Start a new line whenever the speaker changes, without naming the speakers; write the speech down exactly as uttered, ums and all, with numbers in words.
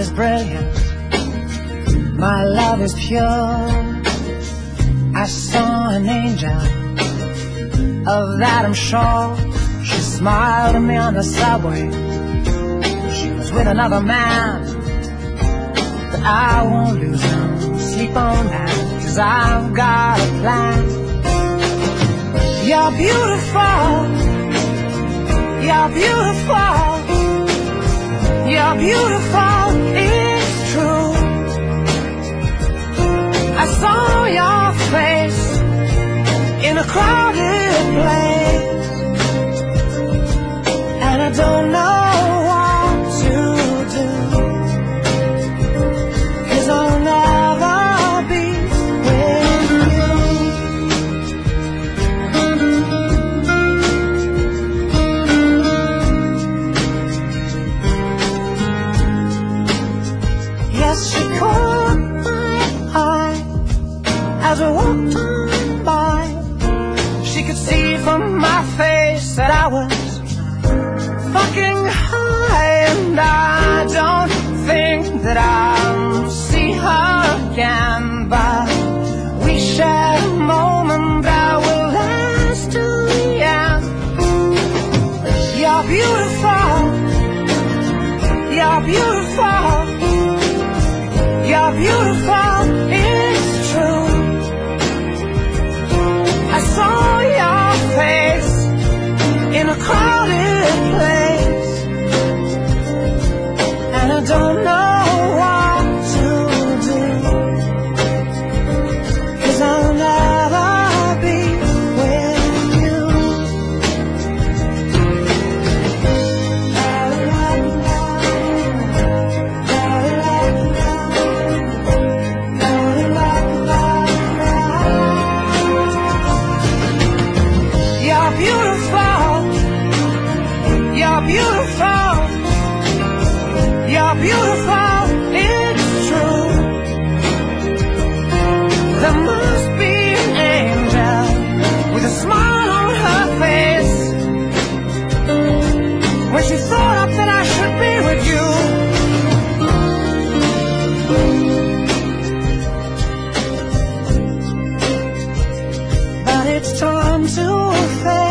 is brilliant, my love is pure. I saw an angel, of that I'm sure. She smiled at me on the subway. She was with another man, but I won't lose no sleep on that, 'cause I've got a plan. You're beautiful, you're beautiful, you're beautiful, it's true. I saw your face in a crowded place, and I don't know what to do, 'cause I'll never be with you. Yes, she caught my eye as I walked by. She could see from my face that I was fucking high, and I don't think that I'll see her again, but we shared a moment that will last till the end. You're beautiful, you're beautiful, you're beautiful, it's true. I saw your face in a crowded place, and I don't know what to do, 'cause I'll never be with you. You're beautiful, you're beautiful, you're beautiful, it's true. There must be an angel with a smile on her face when she thought up that I should be with you. But it's time to face